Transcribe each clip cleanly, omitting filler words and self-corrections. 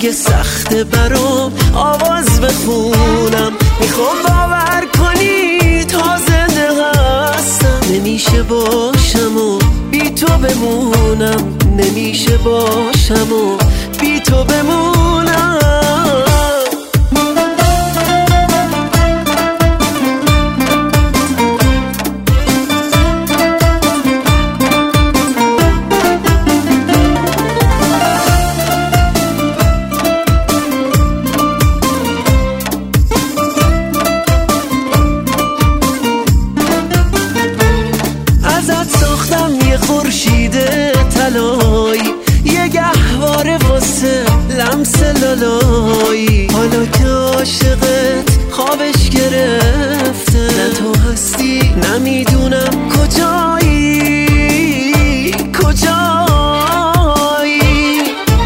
دیگه سخته برام آواز بخونم. میخوام باور کنی تا زنده هستم، نمیشه باشم و بی تو بمونم، نمیشه باشم و بی تو بمونم. یه خورشید طلایی، یه گهواره واسه لمس لالایی. حالا که عاشقت خوابش گرفته، نه تو هستی نمیدونم کجایی کجایی.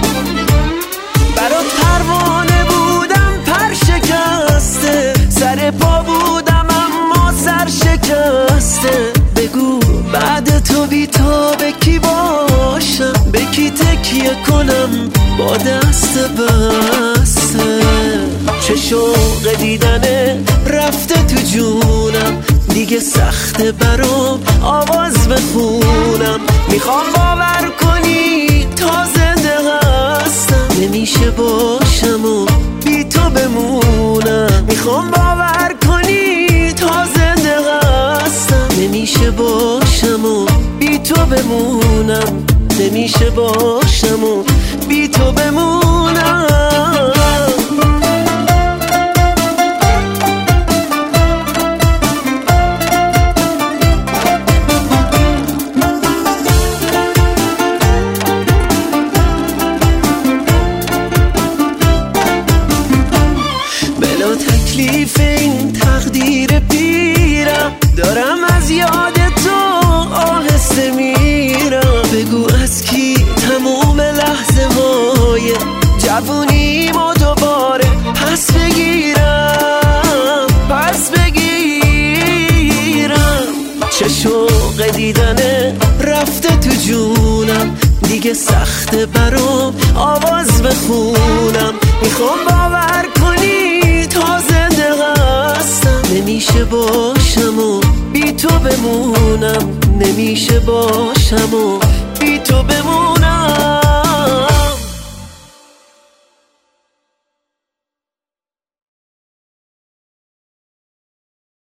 برات پروانه بودم پر شکسته، سر پا بودم اما سر شکسته. بگو بعد تو بی تو به کی باشم، به کی تکیه کنم با دست بسته. چه شوق دیدنه رفته تو جونم، دیگه سخته برام آواز بخونم. میخوام باور کنی تا زنده هستم، نمیشه باشم و بی تو بمونم. میخوام باور کنی تا زنده هستم، نمیشه باشم و بی تو بمونم، نمیشه باشم و بی تو بمونم. بلا تکلیف این تقدیر پیرم، دارم از یاد تو آهسته میرم. بگو از کی تموم لحظه های جوونیمو دوباره پس بگیرم پس بگیرم. چه شوق دیدنه رفته تو جونم، دیگه سخته برام آواز بخونم. میخوام باور کنی تا زنده هستم، نمیشه باشم و بی تو بمونم، نمیشه باشم و بی تو بمونم.